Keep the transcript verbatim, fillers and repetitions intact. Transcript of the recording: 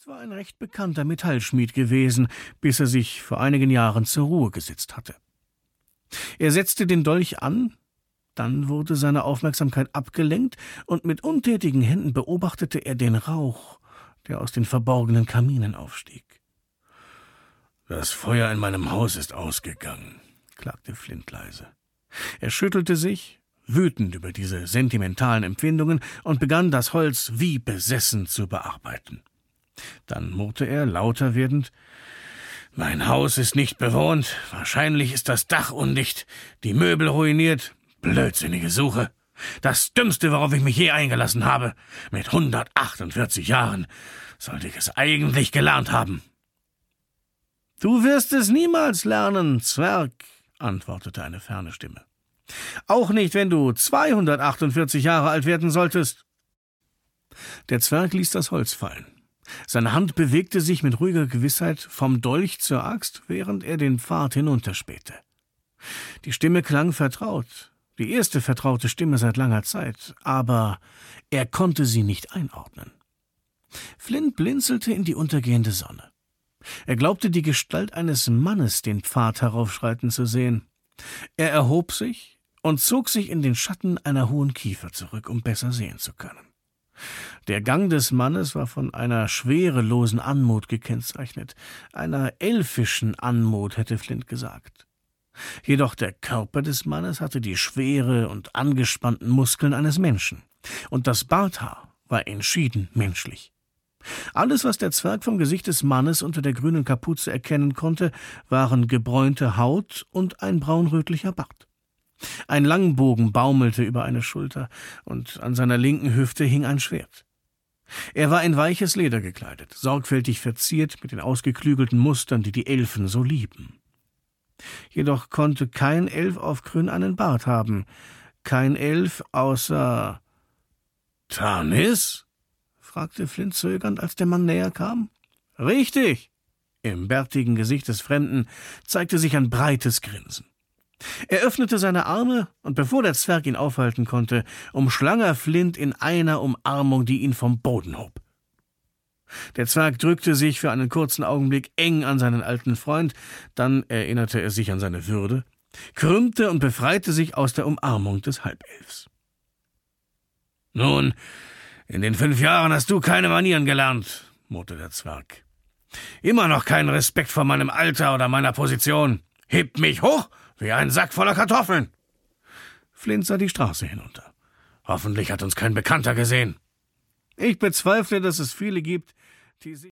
Es war ein recht bekannter Metallschmied gewesen, bis er sich vor einigen Jahren zur Ruhe gesetzt hatte. Er setzte den Dolch an, dann wurde seine Aufmerksamkeit abgelenkt, und mit untätigen Händen beobachtete er den Rauch, der aus den verborgenen Kaminen aufstieg. »Das Feuer in meinem Haus ist ausgegangen«, klagte Flint leise. Er schüttelte sich, wütend über diese sentimentalen Empfindungen, und begann, das Holz wie besessen zu bearbeiten. Dann murrte er, lauter werdend: »Mein Haus ist nicht bewohnt, wahrscheinlich ist das Dach undicht, die Möbel ruiniert. Blödsinnige Suche. Das Dümmste, worauf ich mich je eingelassen habe. Mit hundertachtundvierzig Jahren sollte ich es eigentlich gelernt haben.« »Du wirst es niemals lernen, Zwerg«, antwortete eine ferne Stimme. »Auch nicht, wenn du zweihundertachtundvierzig Jahre alt werden solltest.« Der Zwerg ließ das Holz fallen. Seine Hand bewegte sich mit ruhiger Gewissheit vom Dolch zur Axt, während er den Pfad hinunterspähte. Die Stimme klang vertraut, die erste vertraute Stimme seit langer Zeit, aber er konnte sie nicht einordnen. Flint blinzelte in die untergehende Sonne. Er glaubte, die Gestalt eines Mannes den Pfad heraufschreiten zu sehen. Er erhob sich und zog sich in den Schatten einer hohen Kiefer zurück, um besser sehen zu können. Der Gang des Mannes war von einer schwerelosen Anmut gekennzeichnet, einer elfischen Anmut, hätte Flint gesagt. Jedoch der Körper des Mannes hatte die Schwere und angespannten Muskeln eines Menschen, und das Barthaar war entschieden menschlich. Alles, was der Zwerg vom Gesicht des Mannes unter der grünen Kapuze erkennen konnte, waren gebräunte Haut und ein braunrötlicher Bart. Ein Langbogen baumelte über eine Schulter, und an seiner linken Hüfte hing ein Schwert. Er war in weiches Leder gekleidet, sorgfältig verziert mit den ausgeklügelten Mustern, die die Elfen so lieben. Jedoch konnte kein Elf auf Krynn einen Bart haben, kein Elf außer... »Tanis?« fragte Flint zögernd, als der Mann näher kam. »Richtig!« Im bärtigen Gesicht des Fremden zeigte sich ein breites Grinsen. Er öffnete seine Arme, und bevor der Zwerg ihn aufhalten konnte, umschlang er Flint in einer Umarmung, die ihn vom Boden hob. Der Zwerg drückte sich für einen kurzen Augenblick eng an seinen alten Freund, dann erinnerte er sich an seine Würde, krümmte und befreite sich aus der Umarmung des Halbelfs. »Nun, in den fünf Jahren hast du keine Manieren gelernt«, murrte der Zwerg. »Immer noch keinen Respekt vor meinem Alter oder meiner Position. Hebt mich hoch wie ein Sack voller Kartoffeln.« Flint sah die Straße hinunter. »Hoffentlich hat uns kein Bekannter gesehen.« »Ich bezweifle, dass es viele gibt, die sich